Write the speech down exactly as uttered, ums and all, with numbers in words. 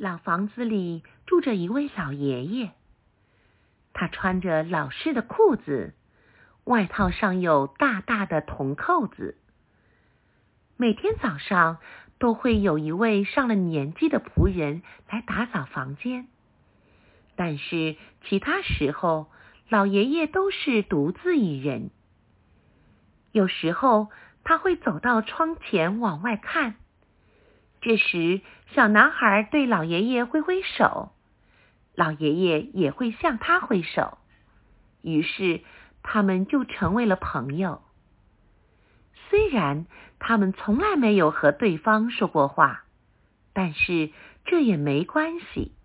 老房子里住着一位老爷爷，他穿着老式的裤子，外套上有大大的铜扣子。每天早上都会有一位上了年纪的仆人来打扫房间，但是其他时候，老爷爷都是独自一人。有时候他会走到窗前往外看，这时小男孩对老爷爷挥挥手，老爷爷也会向他挥手，于是他们就成为了朋友。虽然他们从来没有和对方说过话，但是这也没关系，